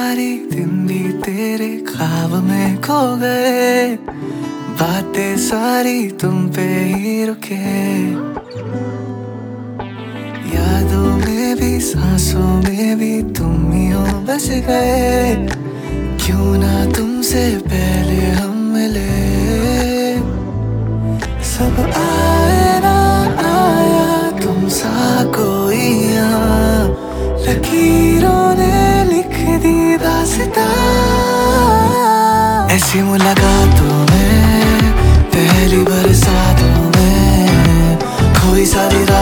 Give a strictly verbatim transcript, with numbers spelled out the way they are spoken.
सारी दिन भी तेरे ख्वाब में खो गए, बातें सारी तुम पे ही रुके। यादों में भी सांसों में भी तुम ही हो बस गए, क्यों ना तुमसे पहले हम मिले। सब आए ना आया तुम सा कोई यहाँ, लकीरों ने लिख दी दास्तां। ऐसी मुलाकातों में, पहली बरसातों में, खोई सारी